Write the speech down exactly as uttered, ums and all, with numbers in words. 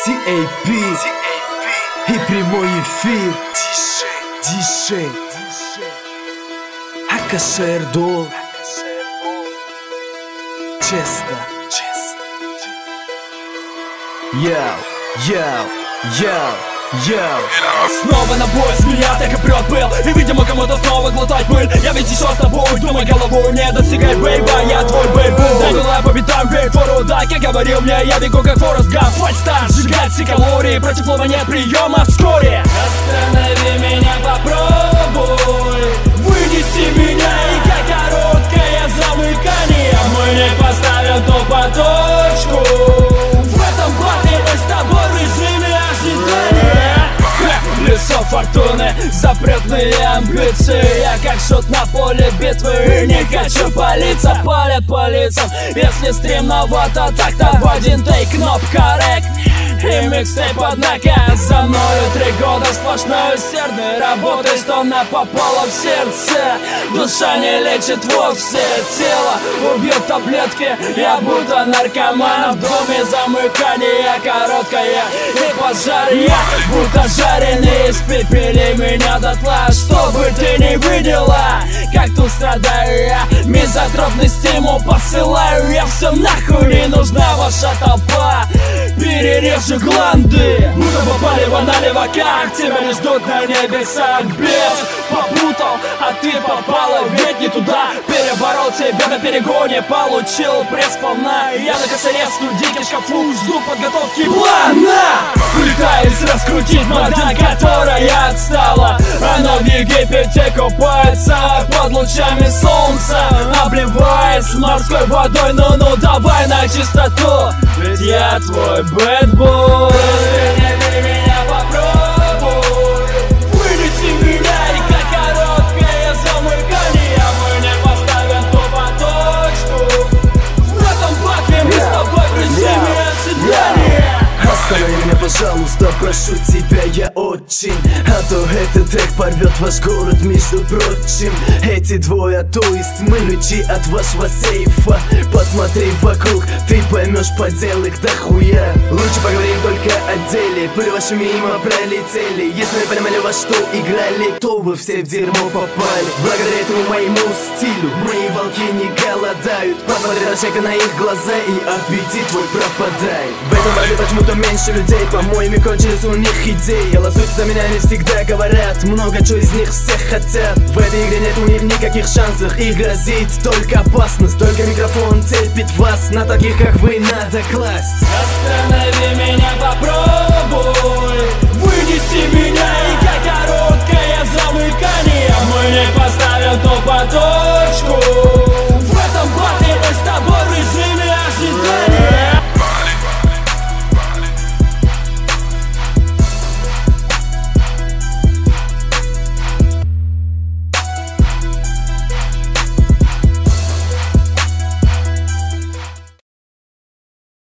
ти эй пи и прямой эфир. Диджей Акаша Эрдол. Честно. Яу, яу, яу. Йоу. Снова на бой, с меня так и прет пыл. И видимо кому-то снова глотать пыль. Я ведь еще с тобой, думай головой, не достигай, бейба. Я твой бейбу, дай милая по битам, вей фору, да. Как говорил мне, я бегу как Форест Гамп. Фальстарт, сжигать все калории. Против слова нет приема вскоре. Останови меня, попробуй. Вынеси меня, и как короткое замыкание. Мы не поставим тупо точку. В этом батле мы с тобой в режиме ожидания. Лесо фортуны, запретные амбиции. Я как шут на поле битвы и не хочу палиться. Палят по лицам, если стремновато. Так-то в один тейк, кнопка рэк и микстейп, однако за мною три года сплошной усердной работы. Что она попала в сердце, душа не лечит вовсе. Тело убьет таблетки, я будто наркоман. В доме замыкание короткое и пожар. Я будто жареный, испепели меня дотла. Чтобы ты не видела, как тут страдаю я. Мизотропный стимул посылаю я. Все нахуй не нужна ваша толпа. Перережу гланды, будто попали в аналево. Как тебя не ждут на небесах. Без попутал, а ты попала ведь не туда. Переворот тебя на перегоне, получил пресс полна. Я на косаре в студийке в шкафу, жду подготовки плана. Пытаюсь раскрутить модель, которая отстала. Она в Египте купается под лучами солнца, обливаясь морской водой. Ну-ну, давай на чистоту, ведь я твой бэтбой. Останови меня, попробуй. Вынеси меня, и как короткое замыкание. Мы не поставим тупо точку. В этом батле мы с тобой в режиме ожидания. Останови меня, пожалуйста, прошу тебя, я очень. А то этот трек порвет ваш город, между прочим. Эти двое, то есть мы, ключи от вашего сейфа. Посмотри вокруг, ты поймешь поделок дохуя. Лучше поговорим только о деле. Пыль ваши мимо пролетели. Если вы понимали, во что играли, то вы все в дерьмо попали. Благодаря этому моему стилю мои волки не голодают. Посмотри на человека, на их глаза, и аппетит твой пропадает. В этом баре почему-то меньше людей, по-моему, кончились у них идеи. Голосуйте за меня, они всегда говорят, много чего из них всех хотят. В этой игре нет у них никаких шансов, и грозит только опасность. Только микрофон терпит вас, на таких как вы надо класть. Останови меня, попробуй.